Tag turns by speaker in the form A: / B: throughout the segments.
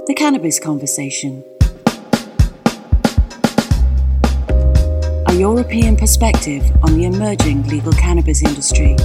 A: The Cannabis Conversation. A European perspective on the emerging legal cannabis industry.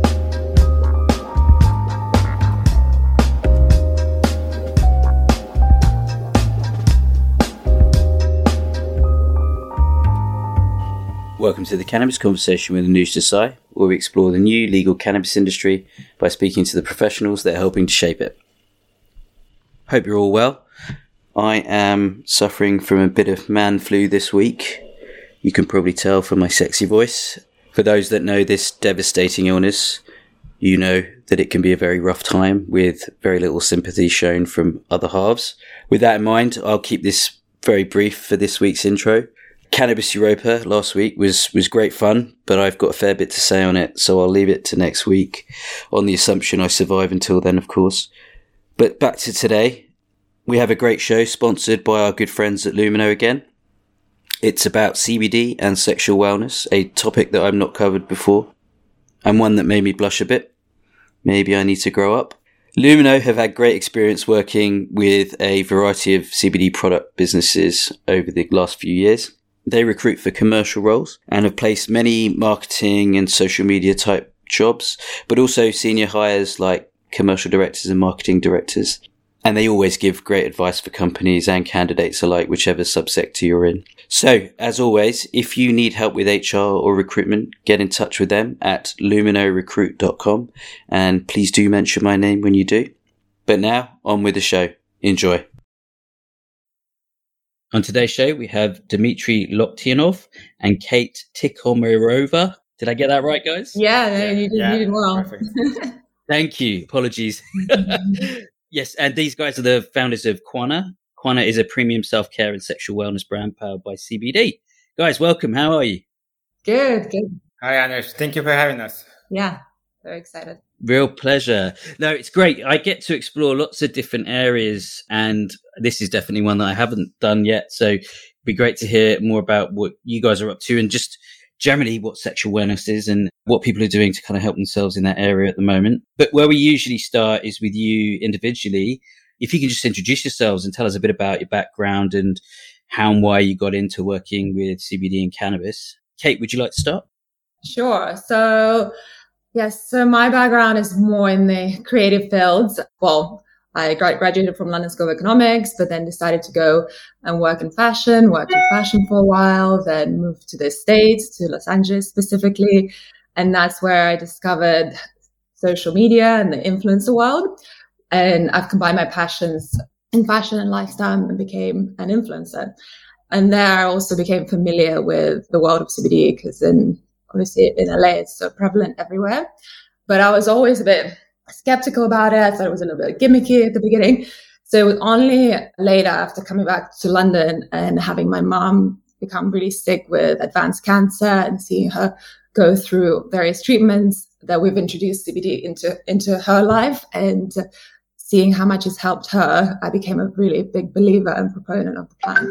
B: Welcome to the Cannabis Conversation with Anuj Desai, where we explore the new legal cannabis industry by speaking to the professionals that are helping to shape it. Hope you're all well. I am suffering from a bit of man flu this week. You can probably tell from my sexy voice. For those that know this devastating illness, you know that it can be a very rough time with very little sympathy shown from other halves. With that in mind, I'll keep this very brief for this week's intro. Cannabis Europa last week was great fun, but I've got a fair bit to say on it, so I'll leave it to next week, on the assumption I survive until then, of course. But back to today, we have a great show sponsored by our good friends at Lumino again. It's about CBD and sexual wellness, a topic that I've not covered before, and one that made me blush a bit. Maybe I need to grow up. Lumino have had great experience working with a variety of CBD product businesses over the last few years. They recruit for commercial roles and have placed many marketing and social media type jobs, but also senior hires like commercial directors and marketing directors. And they always give great advice for companies and candidates alike, whichever subsector you're in. So, as always, if you need help with HR or recruitment, get in touch with them at luminorecruit.com. And please do mention my name when you do. But now, on with the show. Enjoy. On today's show, we have Dmitry Loktionov and Kate Tikhomirova. Did I get that right, guys?
C: Yeah, you did well.
B: Thank you. Apologies. Yes, and these guys are the founders of Quana. Quana is a premium self-care and sexual wellness brand powered by CBD. Guys, welcome. How are you?
C: Good.
D: Hi, Anush. Thank you for having us.
C: Yeah, very excited.
B: Real pleasure. No, it's great. I get to explore lots of different areas, and this is definitely one that I haven't done yet. So it'd be great to hear more about what you guys are up to and just generally what sexual wellness is and what people are doing to kind of help themselves in that area at the moment. But where we usually start is with you individually. If you can just introduce yourselves and tell us a bit about your background and how and why you got into working with CBD and cannabis. Kate, would you like to start?
C: Sure. So my background is more in the creative fields. Well, I graduated from London School of Economics, but then decided to go and worked in fashion for a while, then moved to the States, to Los Angeles specifically. And that's where I discovered social media and the influencer world. And I've combined my passions in fashion and lifestyle and became an influencer. And there I also became familiar with the world of CBD because obviously in LA, it's so prevalent everywhere. But I was always a bit skeptical about it. I thought it was a little bit gimmicky at the beginning. So it was only later, after coming back to London and having my mom become really sick with advanced cancer and seeing her go through various treatments, that we've introduced CBD into her life. And seeing how much it's helped her, I became a really big believer and proponent of the plant.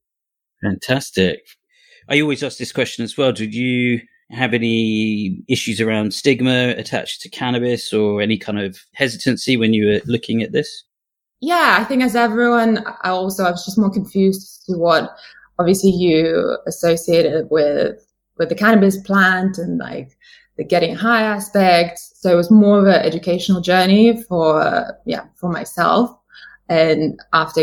B: Fantastic. I always ask this question as well. Did you have any issues around stigma attached to cannabis or any kind of hesitancy when you were looking at this?
C: Yeah, I think as everyone, I was just more confused as to what obviously you associated with the cannabis plant and like the getting high aspect. So it was more of an educational journey for myself. And after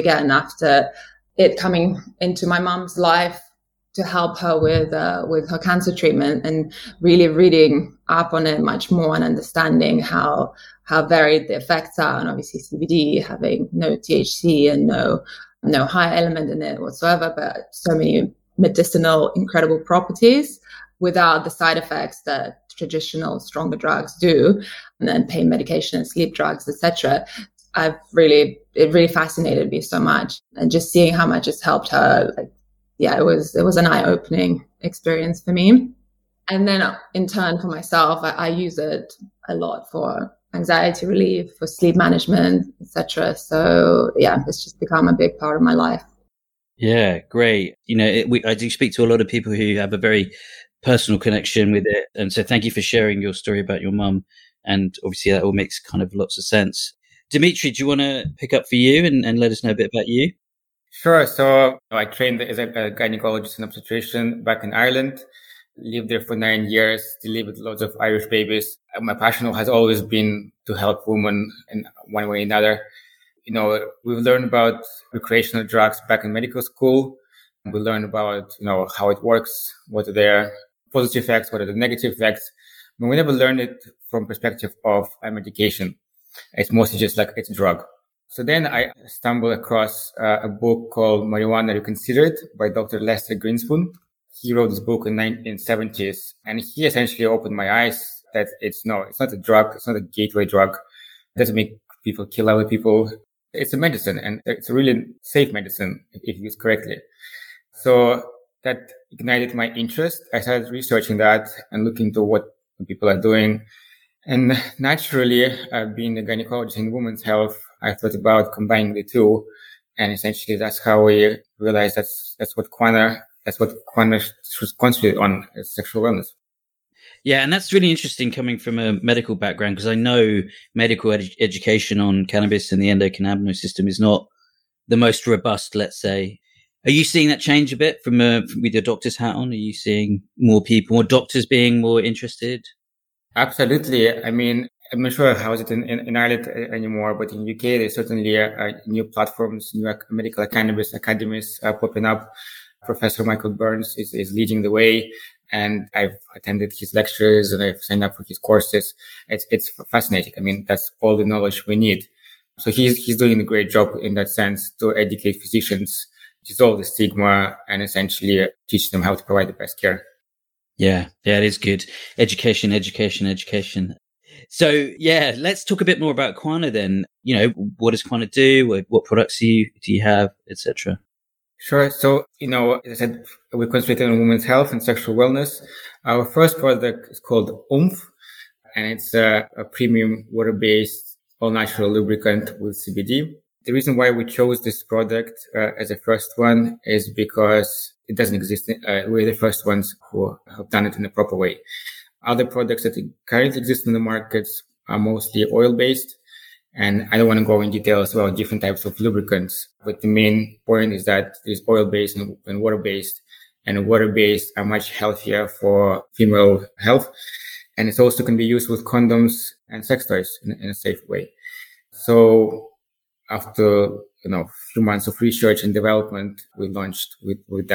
C: it coming into my mom's life, to help her with her cancer treatment and really reading up on it much more and understanding how varied the effects are. And obviously CBD having no THC and no high element in it whatsoever, but so many medicinal, incredible properties without the side effects that traditional stronger drugs do, and then pain medication and sleep drugs, etc. It really fascinated me so much. And just seeing how much it's helped her, it was an eye-opening experience for me. And then in turn for myself, I use it a lot for anxiety relief, for sleep management, etc. So it's just become a big part of my life.
B: Yeah, great. I do speak to a lot of people who have a very personal connection with it. And so thank you for sharing your story about your mum. And obviously that all makes kind of lots of sense. Dimitri, do you want to pick up for you and let us know a bit about you?
D: Sure. So I trained as a gynecologist and obstetrician back in Ireland. Lived there for 9 years, delivered lots of Irish babies. My passion has always been to help women in one way or another. We've learned about recreational drugs back in medical school. We learned about, how it works, what are their positive effects, what are the negative effects. But we never learned it from perspective of a medication. It's mostly just like it's a drug. So then I stumbled across a book called Marijuana Reconsidered by Dr. Lester Greenspoon. He wrote this book in the 1970s, and he essentially opened my eyes that it's not a drug. It's not a gateway drug. It doesn't make people kill other people. It's a medicine, and it's a really safe medicine if used correctly. So that ignited my interest. I started researching that and looking into what people are doing. And naturally, being a gynecologist in women's health, I thought about combining the two. And essentially, that's how we realized that's what Quanta was concentrated on, sexual wellness.
B: Yeah, and that's really interesting coming from a medical background, because I know medical education on cannabis and the endocannabinoid system is not the most robust, let's say. Are you seeing that change a bit with your doctor's hat on? Are you seeing more doctors being more interested?
D: Absolutely. I mean, I'm not sure how is it in Ireland anymore, but in UK, there's certainly new platforms, new medical cannabis academies popping up. Professor Michael Burns is leading the way, and I've attended his lectures and I've signed up for his courses. It's fascinating. I mean, that's all the knowledge we need. So he's doing a great job in that sense to educate physicians, dissolve the stigma, and essentially teach them how to provide the best care.
B: Yeah, it is good. Education. So yeah, let's talk a bit more about Quanta then. What does Quanta do? What products do you have, etc.?
D: Sure. So, as I said, we concentrate on women's health and sexual wellness. Our first product is called Oomph, and it's a premium water-based all-natural lubricant with CBD. The reason why we chose this product as the first one is because it doesn't exist. We're the first ones who have done it in a proper way. Other products that currently exist in the markets are mostly oil-based. And I don't want to go in detail as well, different types of lubricants. But the main point is that there's oil-based and water-based. And water-based are much healthier for female health. And it also can be used with condoms and sex toys in a safe way. So after, a few months of research and development, we launched with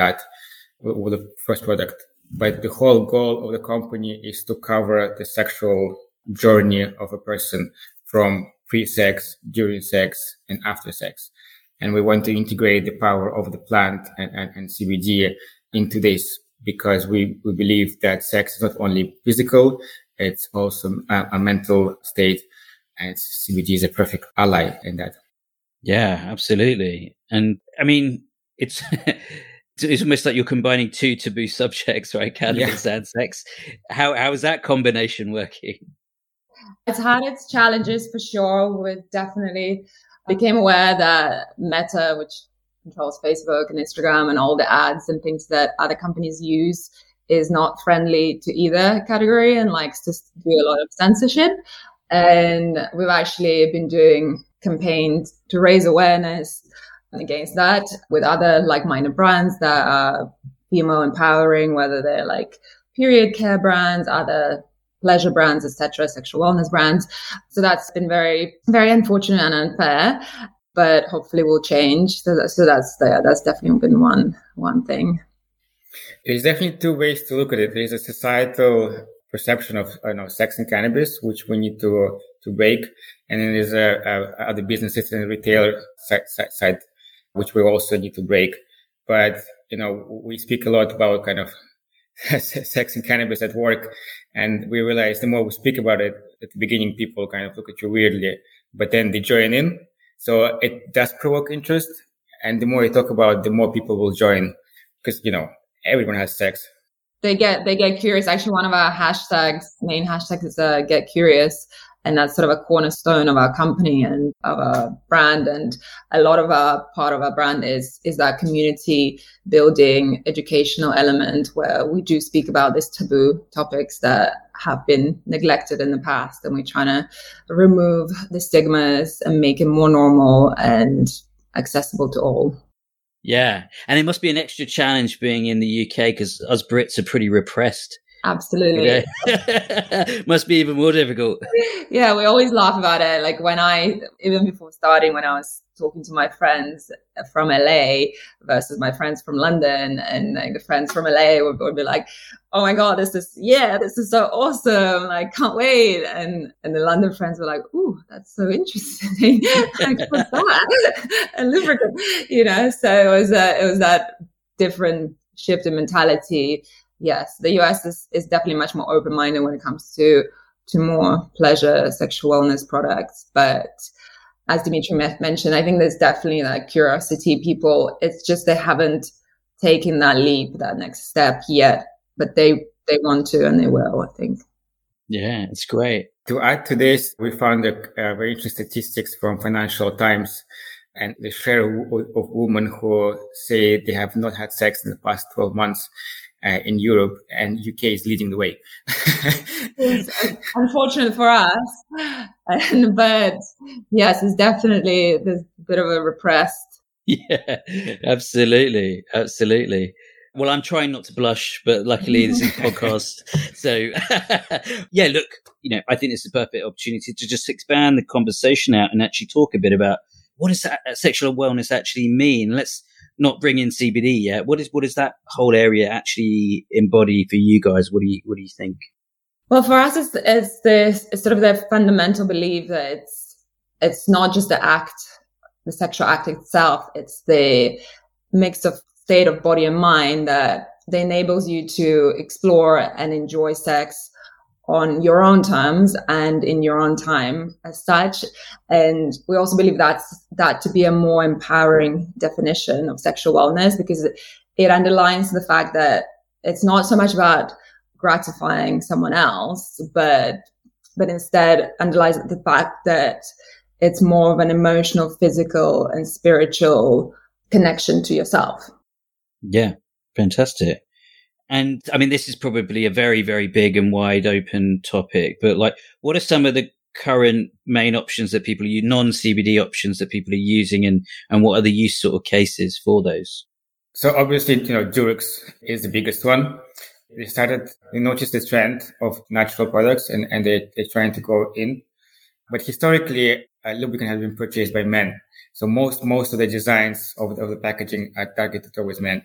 D: the first product. But the whole goal of the company is to cover the sexual journey of a person from pre-sex, during sex, and after sex. And we want to integrate the power of the plant and CBD into this, because we believe that sex is not only physical, it's also a mental state, and CBD is a perfect ally in that.
B: Yeah, absolutely. And I mean, it's almost like you're combining two taboo subjects, right? Cannabis and sex. How is that combination working?
C: It's had its challenges for sure. We definitely became aware that Meta, which controls Facebook and Instagram and all the ads and things that other companies use, is not friendly to either category and likes to do a lot of censorship. And we've actually been doing campaigns to raise awareness against that with other like-minded brands that are female empowering, whether they're like period care brands, other pleasure brands, etc., sexual wellness brands. So that's been very, very unfortunate and unfair, but hopefully will change. So that's definitely been one thing.
D: There's definitely two ways to look at it. There's a societal perception of sex and cannabis, which we need to break, and then there's other businesses and retailer side, which we also need to break. But we speak a lot about kind of sex and cannabis at work, and we realize the more we speak about it at the beginning, people kind of look at you weirdly, but then they join in. So it does provoke interest, and the more you talk about it, the more people will join, because everyone has sex. They
C: get curious. Actually, one of our main hashtags is get curious, And that's sort of a cornerstone of our company and of our brand. And a lot of part of our brand is that community building educational element where we do speak about these taboo topics that have been neglected in the past. And we're trying to remove the stigmas and make it more normal and accessible to all.
B: Yeah. And it must be an extra challenge being in the UK because us Brits are pretty repressed.
C: Absolutely.
B: Must be even more difficult.
C: Yeah, we always laugh about it. Like even before starting, when I was talking to my friends from LA versus my friends from London, and like the friends from LA would be like, "Oh my God, this is so awesome. Like, can't wait." And the London friends were like, "Ooh, that's so interesting." Like, what's that? And lubricant, so it was that different shift in mentality. Yes, the US is definitely much more open-minded when it comes to more pleasure, sexual wellness products. But as Dimitri mentioned, I think there's definitely that curiosity. People, it's just they haven't taken that leap, that next step yet, but they want to and they will, I think.
B: Yeah, it's great.
D: To add to this, we found very interesting statistics from Financial Times, and the share of women who say they have not had sex in the past 12 months in Europe, and UK is leading the way.
C: It's unfortunate for us, but yes, there's a bit of a repressed.
B: Yeah, absolutely. Well, I'm trying not to blush, but luckily this is a podcast. So yeah, look, I think it's a perfect opportunity to just expand the conversation out and actually talk a bit about what does that sexual wellness actually mean? Let's not bring in CBD yet. What does that whole area actually embody for you guys? What do you think?
C: Well, for us, it's sort of the fundamental belief that it's not just the sexual act itself. It's the mix of state of body and mind that enables you to explore and enjoy sex on your own terms and in your own time as such. And we also believe that to be a more empowering definition of sexual wellness, because it underlines the fact that it's not so much about gratifying someone else, but instead underlies the fact that it's more of an emotional, physical, and spiritual connection to yourself.
B: Yeah, fantastic. And I mean, this is probably a very, very big and wide open topic, but like, what are some of the current main options that people use, non-CBD options that people are using, and what are the use sort of cases for those?
D: So obviously, Durex is the biggest one. They noticed the trend of natural products and they're trying to go in. But historically, lubricant has been purchased by men. So most of the designs of the packaging are targeted towards men.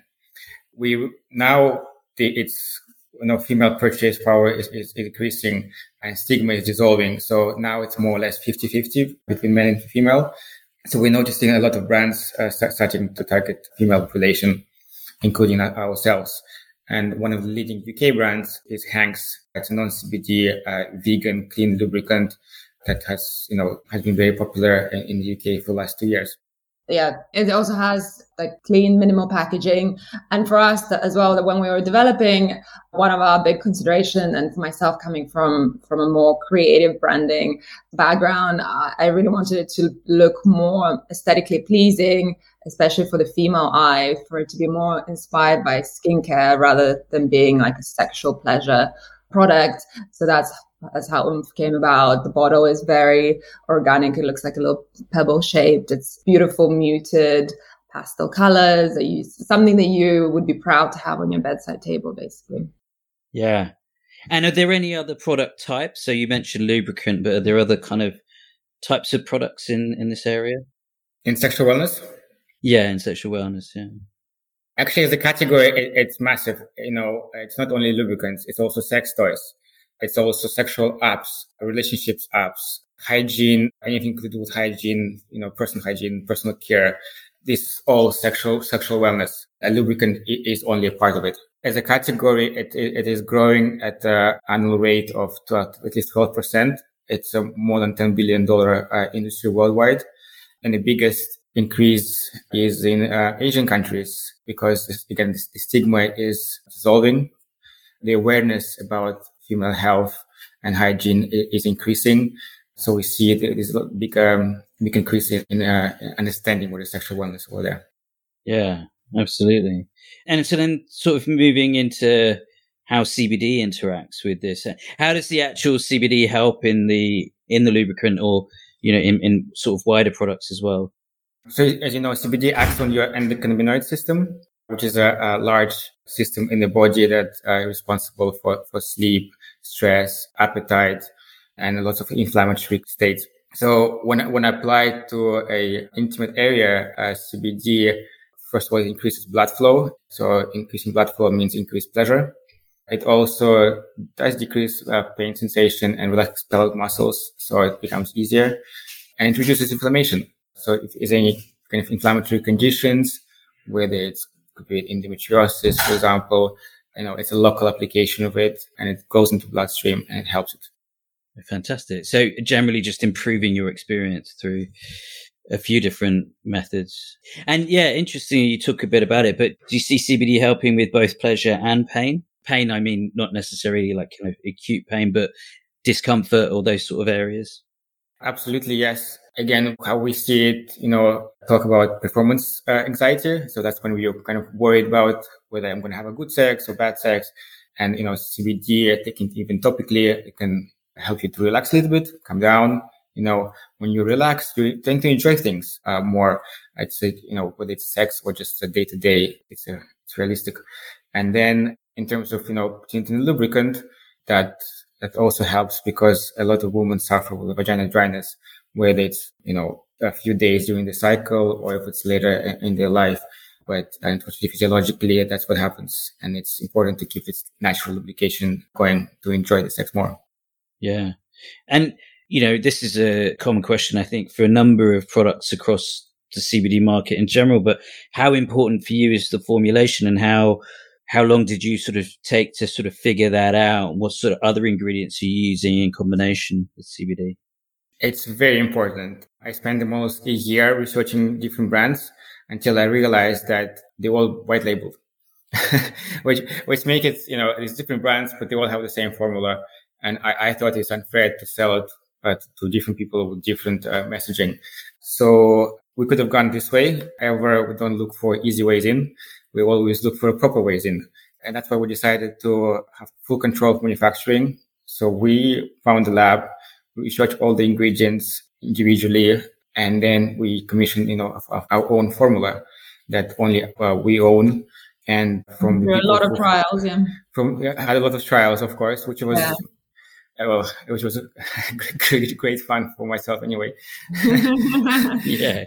D: Female purchase power is increasing and stigma is dissolving. So now it's more or less 50-50 between men and female. So we're noticing a lot of brands starting to target female population, including ourselves. And one of the leading UK brands is Hanks. It's a non-CBD, vegan, clean lubricant that has been very popular in the UK for the last 2 years.
C: Yeah, it also has like clean, minimal packaging. And for us as well, that when we were developing, one of our big consideration, and for myself coming from a more creative branding background, I really wanted it to look more aesthetically pleasing, especially for the female eye, for it to be more inspired by skincare rather than being like a sexual pleasure product. So that's how Oomph came about. The bottle is very organic. It looks like a little pebble shaped. It's beautiful, muted pastel colors. Something that you would be proud to have on your bedside table, basically.
B: Yeah. And are there any other product types? So you mentioned lubricant, but are there other kind of types of products in this area?
D: In sexual wellness?
B: Yeah, in sexual wellness, yeah.
D: Actually, as a category, it's massive. It's not only lubricants, it's also sex toys. It's also sexual apps, relationships apps, hygiene, anything to do with hygiene, personal hygiene, personal care. This is all sexual wellness. A lubricant is only a part of it. As a category, it is growing at an annual rate of at least 12%. It's a more than $10 billion industry worldwide. And the biggest increase is in Asian countries because, again, the stigma is dissolving. The awareness about female health and hygiene is increasing. So we see this big increase in understanding what is sexual wellness over there.
B: Yeah, absolutely. And so then sort of moving into how CBD interacts with this. How does the actual CBD help in the lubricant, or, in sort of wider products as well?
D: So as you know, CBD acts on your endocannabinoid system, which is a large system in the body that is responsible for sleep, stress, appetite, and lots of inflammatory states. So when applied to a intimate area, CBD, first of all, it increases blood flow. So increasing blood flow means increased pleasure. It also does decrease pain sensation and relax pelvic muscles, so it becomes easier, and it reduces inflammation. So if there's any kind of inflammatory conditions, whether it's could be endometriosis, for example, it's a local application of it, and it goes into bloodstream and it helps it.
B: Fantastic. So generally just improving your experience through a few different methods. And yeah, interesting you talk a bit about it, but do you see CBD helping with both pleasure and pain? Pain, I mean, not necessarily like kind of acute pain, but discomfort or those sort of areas?
D: Absolutely, yes. Again, how we see it, talk about performance anxiety. So that's when we're kind of worried about whether I'm going to have a good sex or bad sex. And, CBD, taking it even topically, it can help you to relax a little bit, calm down. When you relax, you tend to enjoy things more. I'd say, whether it's sex or just a day to day, it's realistic. And then in terms of, putting lubricant, that also helps because a lot of women suffer with vaginal dryness, whether it's, a few days during the cycle or if it's later in their life. But unfortunately, physiologically, that's what happens. And it's important to keep this natural lubrication going to enjoy the sex more.
B: Yeah. And, this is a common question, I think, for a number of products across the CBD market in general, but how important for you is the formulation, and how long did you sort of take to sort of figure that out? What sort of other ingredients are you using in combination with CBD?
D: It's very important. I spent almost a year researching different brands until I realized that they all white labeled, which make it, these different brands, but they all have the same formula. And I thought it's unfair to sell it to different people with different messaging. So we could have gone this way. However, we don't look for easy ways in. We always look for proper ways in. And that's why we decided to have full control of manufacturing. So we found a lab, we researched all the ingredients individually, and then we commissioned, our own formula that only we own. And from
C: there were a lot of trials, yeah.
D: Had a lot of trials, of course, which was, which was great fun for myself anyway.
B: Yeah.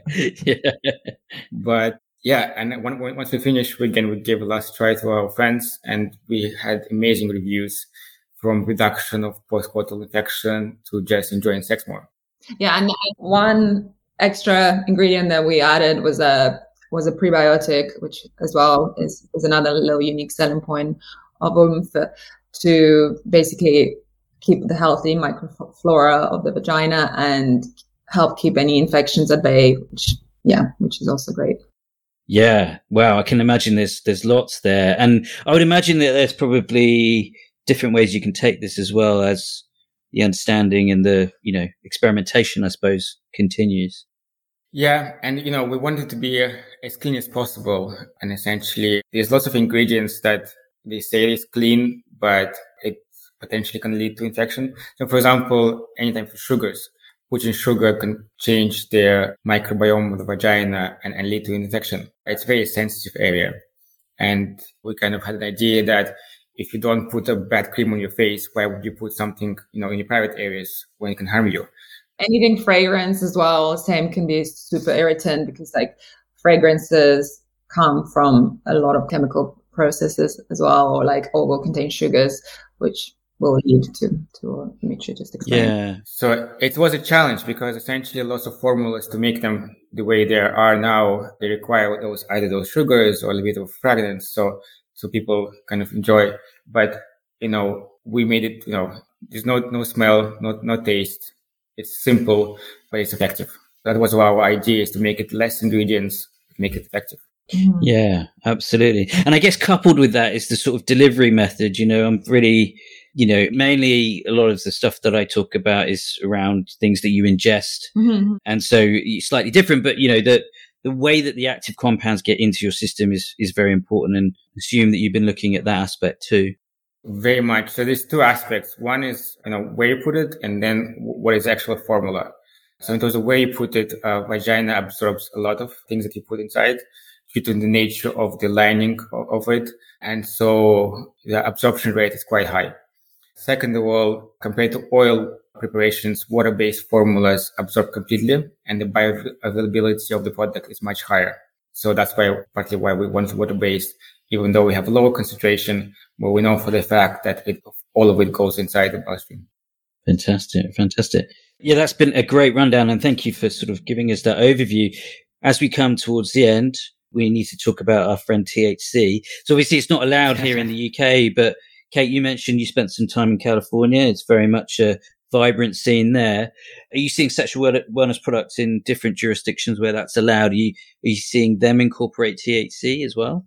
D: But yeah, and once we finished, we gave a last try to our friends, and we had amazing reviews, from reduction of postcoital infection to just enjoying sex more.
C: Yeah, and one extra ingredient that we added was a prebiotic, which as well is another little unique selling point of Oomph, to basically keep the healthy microflora of the vagina and help keep any infections at bay, which is also great.
B: Yeah. Wow. I can imagine there's lots there. And I would imagine that there's probably different ways you can take this as well, as the understanding and the, experimentation, I suppose, continues.
D: Yeah. And, we want it to be as clean as possible. And essentially there's lots of ingredients that they say is clean, but it potentially can lead to infection. So for example, anytime for sugars, putting sugar can change the microbiome of the vagina and lead to infection. It's a very sensitive area. And we kind of had an idea that if you don't put a bad cream on your face, why would you put something, in your private areas when it can harm you?
C: Anything fragrance as well, same, can be super irritant, because like fragrances come from a lot of chemical processes as well, or like all will contain sugars, which will lead to Dimitri just explain.
B: Yeah.
D: So it was a challenge, because essentially lots of formulas to make them the way they are now, they require either those sugars or a little bit of fragrance. So people kind of enjoy, but, we made it, there's no smell, no taste. It's simple, but it's effective. That was our idea, is to make it less ingredients, make it effective.
B: Yeah, absolutely. And I guess coupled with that is the sort of delivery method. I'm really mainly a lot of the stuff that I talk about is around things that you ingest.
C: Mm-hmm.
B: And so it's slightly different, but the way that the active compounds get into your system is very important, and assume that you've been looking at that aspect too.
D: Very much. So there's two aspects. One is, where you put it, and then what is the actual formula. So in terms of where you put it, vagina absorbs a lot of things that you put inside due to the nature of the lining of it. And so the absorption rate is quite high. Second of all, compared to oil preparations, water-based formulas absorb completely, and the bioavailability of the product is much higher. So that's partly why we want water-based, even though we have lower concentration, but we know for the fact that all of it goes inside the bloodstream.
B: Fantastic. Yeah, that's been a great rundown, and thank you for sort of giving us that overview. As we come towards the end, we need to talk about our friend THC. So obviously it's not allowed here in the UK, but Kate, you mentioned you spent some time in California. It's very much a vibrant scene there. Are you seeing sexual wellness products in different jurisdictions where that's allowed? Are you seeing them incorporate THC as well?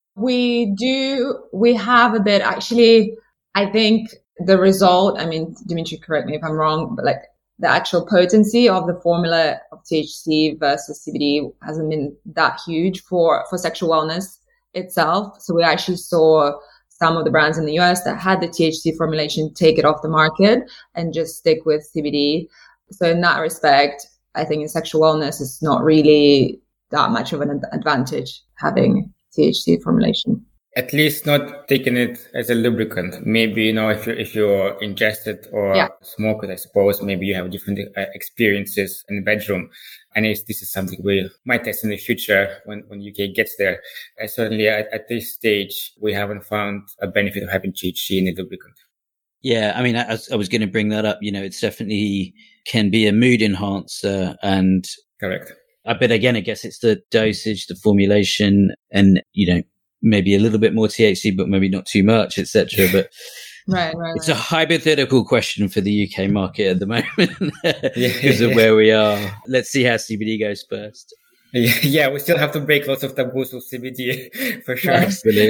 C: We do. We have a bit, actually. I think the result, Dimitri, correct me if I'm wrong, but the actual potency of the formula of THC versus CBD hasn't been that huge for sexual wellness itself. So we actually saw some of the brands in the US that had the THC formulation take it off the market and just stick with CBD. So in that respect, I think in sexual wellness, it's not really that much of an advantage having THC formulation.
D: At least not taking it as a lubricant. Maybe, if you ingest it or smoke it, I suppose, maybe you have different experiences in the bedroom. And this is something we might test in the future when UK gets there. Certainly at this stage, we haven't found a benefit of having THC in a lubricant.
B: Yeah, I was going to bring that up. It's definitely can be a mood enhancer, and
D: correct.
B: But again, I guess it's the dosage, the formulation, and maybe a little bit more THC, but maybe not too much, etc. But
C: right.
B: It's a hypothetical question for the UK market at the moment because of where we are. Let's see how CBD goes first.
D: Yeah, we still have to break lots of taboos with CBD for sure.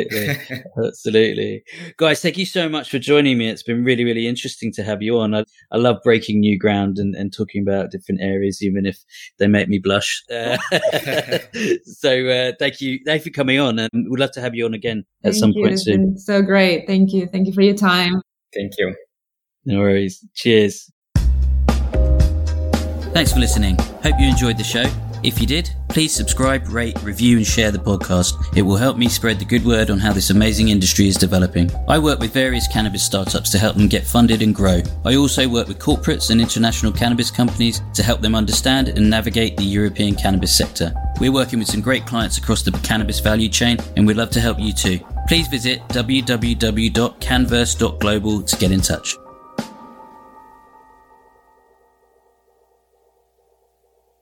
B: Absolutely. Guys, thank you so much for joining me. It's been really, really interesting to have you on. I love breaking new ground and talking about different areas, even if they make me blush. So thank you for coming on, and we'd love to have you on again at some point soon.
C: It's been so great. Thank you for your time.
D: Thank you.
B: No worries. Cheers. Thanks for listening. Hope you enjoyed the show. If you did, please subscribe, rate, review and share the podcast. It will help me spread the good word on how this amazing industry is developing. I work with various cannabis startups to help them get funded and grow. I also work with corporates and international cannabis companies to help them understand and navigate the European cannabis sector. We're working with some great clients across the cannabis value chain, and we'd love to help you too. Please visit www.canverse.global to get in touch.